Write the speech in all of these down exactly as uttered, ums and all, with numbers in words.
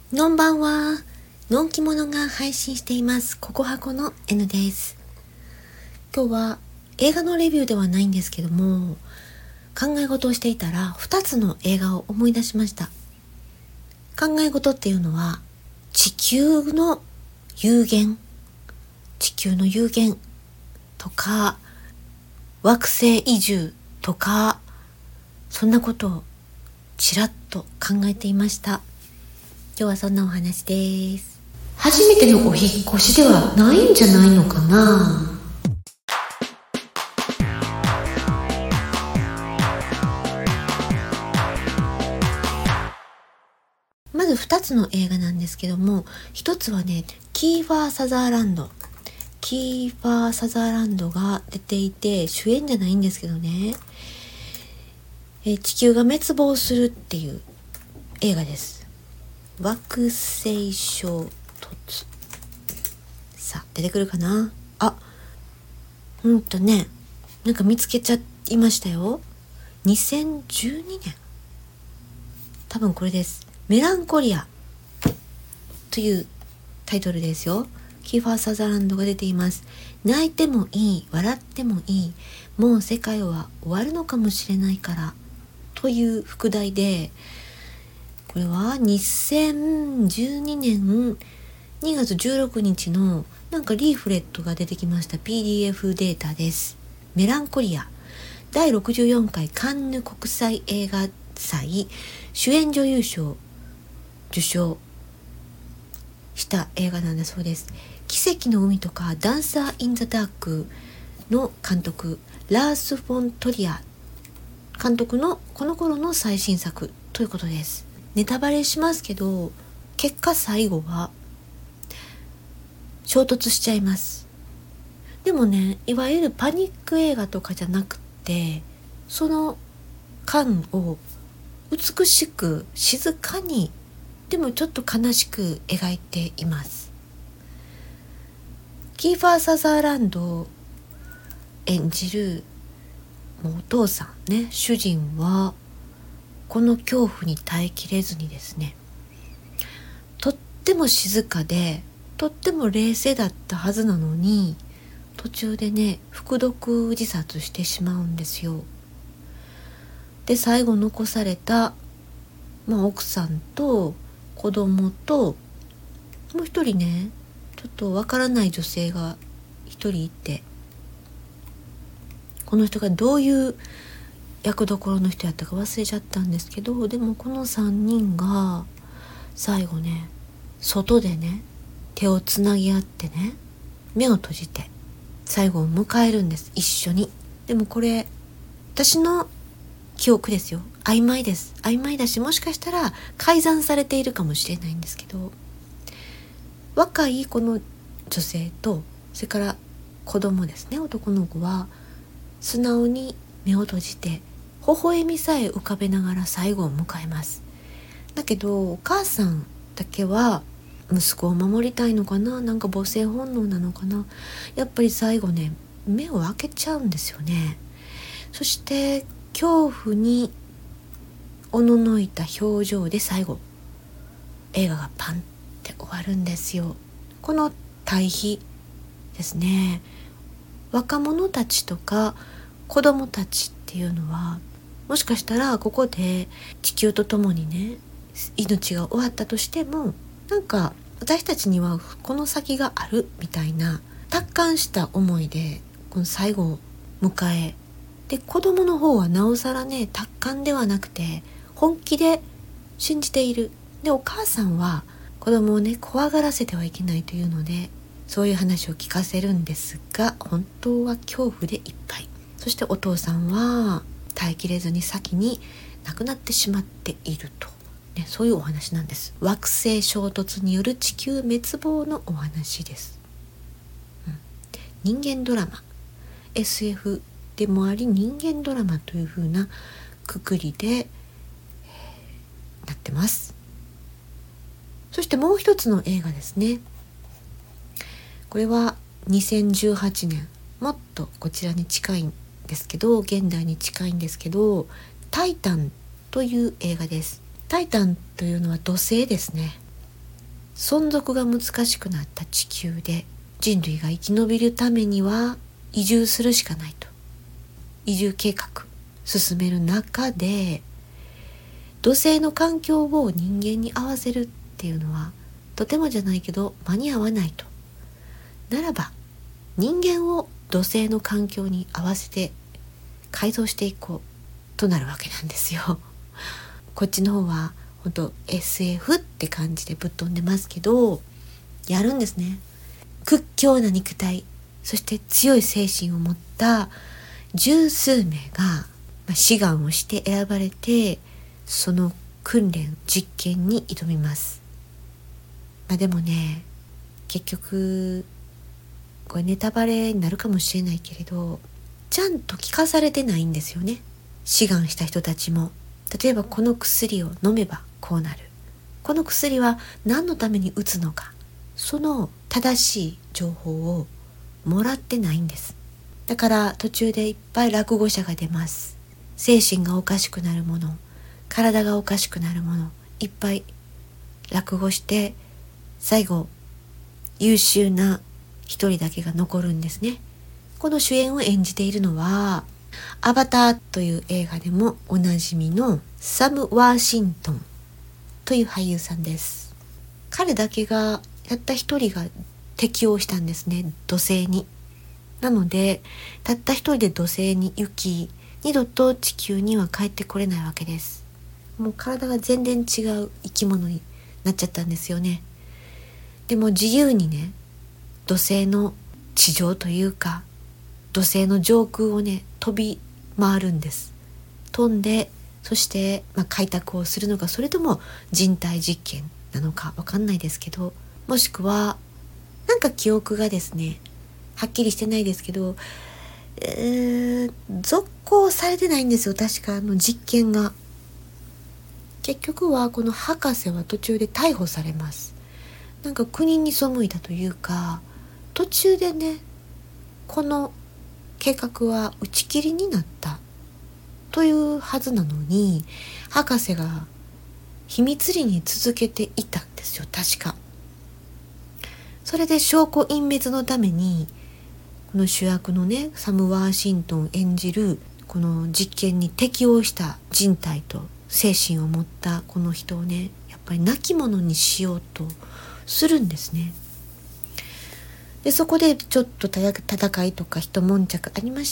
のんばんは。のんきものが配信しています。ココハコの N です。今日は映画のレビューではないんですけども、考え事をしていたらふたつの映画を思い出しました。考え事っていうのは地球の有限、地球の有限とか惑星移住とか、そんなことをちらっと考えていました。今日はそんなお話です。初めてのお引っ越しではないんじゃないのかな。まずふたつの映画なんですけども、ひとつはね、キーファー・サザーランド。キーファー・サザーランドが出ていて、主演じゃないんですけどね、え地球が滅亡するっていう映画です。惑星衝突。さあ、出てくるかなあ、うんとね、なんか見つけちゃいましたよ。にせんじゅうにねん。多分これです。メランコリアというタイトルですよ。キーファー・サザーランドが出ています。泣いてもいい、笑ってもいい、もう世界は終わるのかもしれないからという副題で、これはにせんじゅうにねんにがつじゅうろくにちのなんかリーフレットが出てきました ピーディーエフ データです。メランコリアだいろくじゅうよんかいカンヌ国際映画祭主演女優賞受賞した映画なんだそうです。奇跡の海とかダンサー・イン・ザ・ダークの監督ラース・フォントリア監督のこの頃の最新作ということです。ネタバレしますけど、結果最後は衝突しちゃいます。でもね、いわゆるパニック映画とかじゃなくて、その間を美しく静かに、でもちょっと悲しく描いています。キーファー・サザーランドを演じるもうお父さんね、主人はこの恐怖に耐えきれずにですね、とっても静かでとっても冷静だったはずなのに、途中でね服毒自殺してしまうんですよ。で最後残された、まあ、奥さんと子供ともう一人ね、ちょっとわからない女性が一人いて、この人がどういう役どころの人やったか忘れちゃったんですけど、でもこのさんにんが最後ね、外でね手をつなぎ合ってね、目を閉じて最後を迎えるんです、一緒に。でもこれ私の記憶ですよ、曖昧です。曖昧だし、もしかしたら改ざんされているかもしれないんですけど、若いこの女性とそれから子供ですね、男の子は素直に目を閉じて微笑みさえ浮かべながら最後を迎えます。だけどお母さんだけは息子を守りたいのかな、なんか母性本能なのかな、やっぱり最後ね目を開けちゃうんですよね。そして恐怖におののいた表情で最後映画がパンって終わるんですよ。この対比ですね、若者たちとか子供たちっていうのは、もしかしたらここで地球とともにね命が終わったとしても、なんか私たちにはこの先があるみたいな達観した思いでこの最後を迎え、で子供の方はなおさらね達観ではなくて本気で信じている。でお母さんは子供をね怖がらせてはいけないというのでそういう話を聞かせるんですが、本当は恐怖でいっぱい。そしてお父さんは耐えきれずに先に亡くなってしまっていると、ね、そういうお話なんです。惑星衝突による地球滅亡のお話です、うん、人間ドラマ エスエフ でもあり人間ドラマという風なくくりで、えー、なってます。そしてもう一つの映画ですね。これはにせんじゅうはちねん、もっとこちらに近いんですけど、現代に近いんですけど、タイタンという映画です。タイタンというのは土星ですね。 存続が難しくなった地球で人類が生き延びるためには移住するしかないと移住計画進める中で、土星の環境を人間に合わせるっていうのはとてもじゃないけど間に合わないと。ならば人間を土星の環境に合わせて改造していこうとなるわけなんですよ。こっちの方は本当 エスエフ って感じでぶっ飛んでますけど、やるんですね。屈強な肉体、そして強い精神を持った十数名が志願をして選ばれて、その訓練実験に挑みます。まあ、でもね、結局これネタバレになるかもしれないけれど、ちゃんと聞かされてないんですよね。志願した人たちも、例えばこの薬を飲めばこうなる、この薬は何のために打つのか、その正しい情報をもらってないんです。だから途中でいっぱい落語者が出ます。精神がおかしくなるもの、体がおかしくなるもの、いっぱい落語して、最後優秀な一人だけが残るんですね。この主演を演じているのはアバターという映画でもおなじみのサム・ワーシントンという俳優さんです。彼だけがたった一人が適応したんですね、土星に。なのでたった一人で土星に行き、二度と地球には帰ってこれないわけです。もう体が全然違う生き物になっちゃったんですよね。でも自由にね、土星の地上というか土星の上空をね飛び回るんです。飛んで、そして、まあ、開拓をするのか、それとも人体実験なのかわかんないですけど、もしくはなんか記憶がですねはっきりしてないですけど、えー、続行されてないんですよ、確かあの実験が。結局はこの博士は途中で逮捕されます。なんか国に背いたというか、途中でねこの計画は打ち切りになったというはずなのに、博士が秘密裏に続けていたんですよ、確か。それで証拠隠滅のためにこの主役のねサム・ワーシントン演じるこの実験に適応した人体と精神を持ったこの人をね、やっぱり亡き者にしようとするんですね。でそこでちょっと戦いとか一悶着ありまして、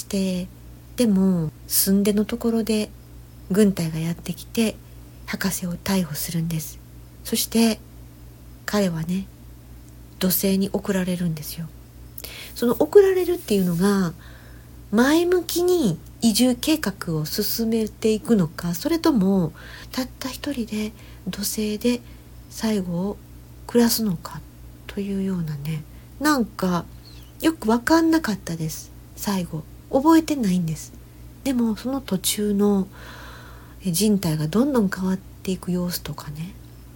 でも寸出のところで軍隊がやってきて博士を逮捕するんです。そして彼はね土星に送られるんですよ。その送られるっていうのが前向きに移住計画を進めていくのか、それともたった一人で土星で最後を暮らすのかというようなね、なんかよく分かんなかったです。最後覚えてないんです。でもその途中の人体がどんどん変わっていく様子とかね、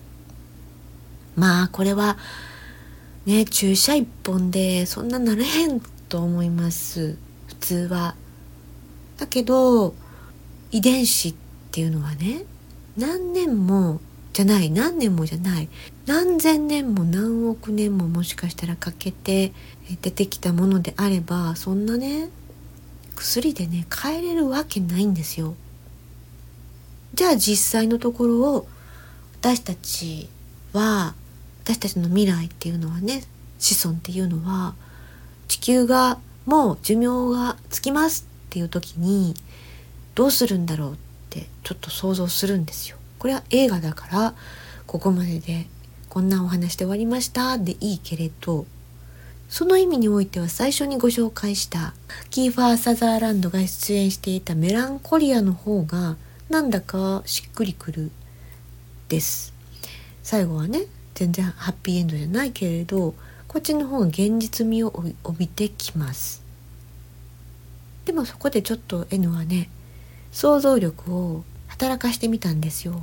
まあこれはね注射一本でそんななれへんと思います、普通は。だけど遺伝子っていうのはね、何年もじゃない何年もじゃない何千年も何億年ももしかしたらかけて出てきたものであれば、そんなね薬でね変えれるわけないんですよ。じゃあ実際のところを私たちは私たちの未来っていうのはね、子孫っていうのは地球がもう寿命がつきますっていう時にどうするんだろうってちょっと想像するんですよ。これは映画だからここまででこんなお話で終わりましたでいいけれど、その意味においては最初にご紹介したキーファー・サザーランドが出演していたメランコリアの方がなんだかしっくりくるです。最後はね全然ハッピーエンドじゃないけれど、こっちの方が現実味を帯びてきます。でもそこでちょっと N はね想像力を働かしてみたんですよ。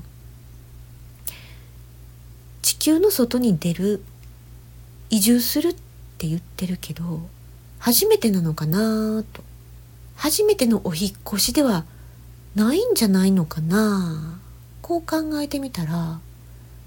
地球の外に出る、移住するって言ってるけど初めてなのかなと、初めてのお引っ越しではないんじゃないのかな、こう考えてみたら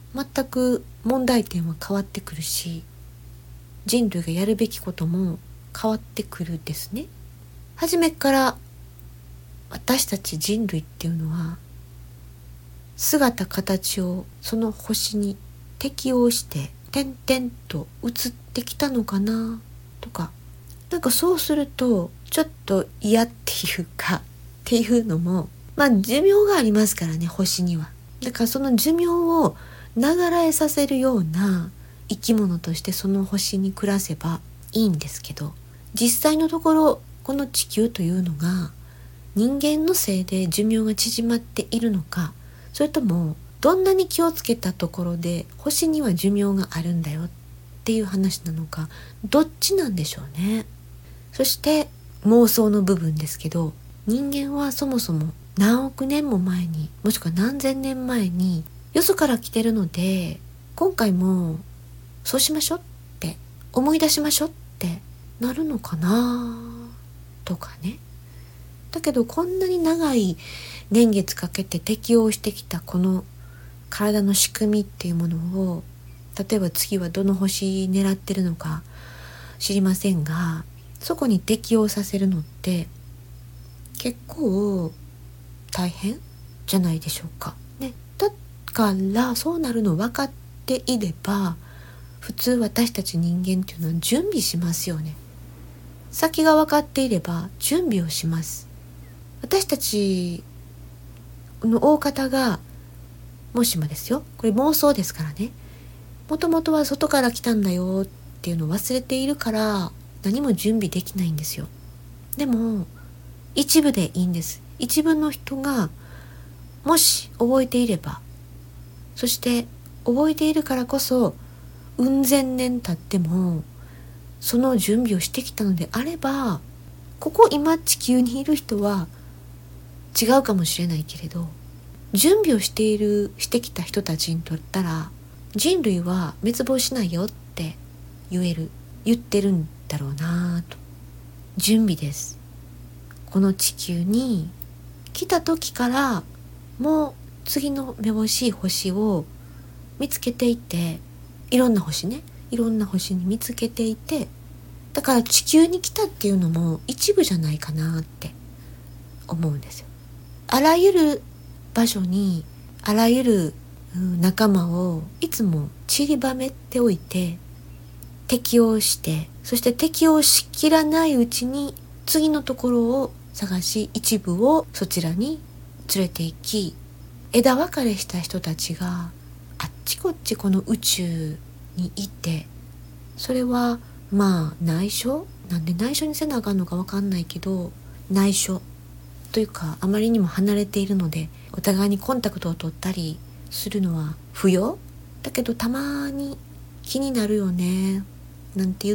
全く問題点は変わってくるし、人類がやるべきことも変わってくるですね。初めから私たち人類っていうのは姿形をその星に適応して点々と移ってきたのかなとか、なんかそうするとちょっと嫌っていうかっていうのも、まあ寿命がありますからね、星には。だからその寿命を長らえさせるような生き物としてその星に暮らせばいいんですけど、実際のところこの地球というのが人間のせいで寿命が縮まっているのか、それともどんなに気をつけたところで星には寿命があるんだよっていう話なのか、どっちなんでしょうね。そして妄想の部分ですけど、人間はそもそも何億年も前に、もしくは何千年前によそから来てるので、今回もそうしましょうって思い出しましょうってなるのかなとかね。だけどこんなに長い年月かけて適応してきたこの体の仕組みっていうものを、例えば次はどの星狙ってるのか知りませんが、そこに適応させるのって結構大変じゃないでしょうかね。だからそうなるの分かっていれば、普通私たち人間っていうのは準備しますよね。先が分かっていれば準備をします。私たちの大方が、もしもですよ、これ妄想ですからね、もともとは外から来たんだよっていうのを忘れているから何も準備できないんですよ。でも一部でいいんです。一部の人がもし覚えていれば、そして覚えているからこそうん千年経ってもその準備をしてきたのであれば、ここ今地球にいる人は違うかもしれないけれど、準備をしているしてきた人たちにとったら人類は滅亡しないよって言える言ってるんだろうなと。準備です。この地球に来た時からもう次のめぼしい星を見つけていて、いろんな星ね、いろんな星に見つけていて、だから地球に来たっていうのも一部じゃないかなって思うんですよ。あらゆる場所にあらゆる仲間をいつも散りばめておいて適応して、そして適応しきらないうちに次のところを探し、一部をそちらに連れて行き、枝分かれした人たちがあっちこっちこの宇宙にいて、それはまあ内緒なんで内緒にせなあかんのか分かんないけど、内緒というかあまりにも離れているのでお互いにコンタクトを取ったりするのは不要だけど、たまに気になるよねなんて言って、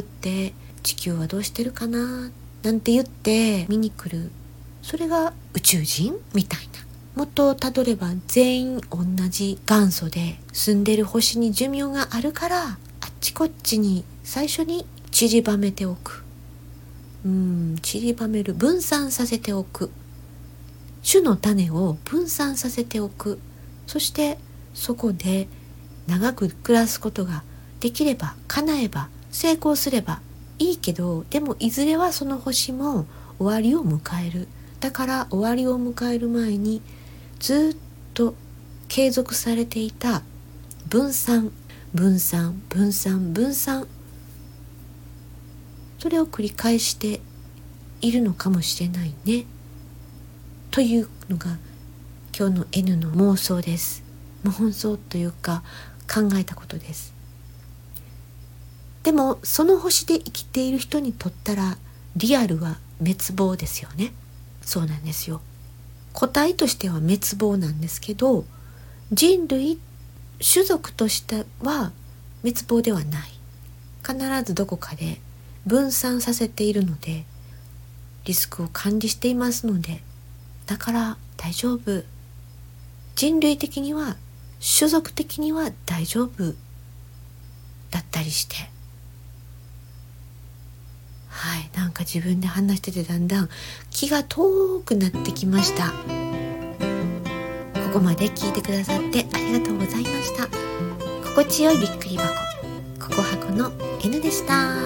地球はどうしてるかななんて言って見に来る、それが宇宙人みたいな。もっとたどれば全員同じ元祖で住んでる星に寿命があるから、あっちこっちに最初に散りばめておく、うーん散りばめる、分散させておく、種の種を分散させておく。そしてそこで長く暮らすことができれば、叶えば、成功すればいいけど、でもいずれはその星も終わりを迎える。だから終わりを迎える前にずっと継続されていた分散分散分散分散、それを繰り返しているのかもしれないねというのが今日の N の妄想です。妄想というか考えたことです。でもその星で生きている人にとったらリアルは滅亡ですよね。そうなんですよ。個体としては滅亡なんですけど、人類種族としては滅亡ではない。必ずどこかで分散させているので、リスクを管理していますので、だから大丈夫。人類的には、種族的には大丈夫だったりして、はい、なんか自分で話しててだんだん気が遠くなってきました。ここまで聞いてくださってありがとうございました。 心地よいびっくり箱ココ箱の N でした。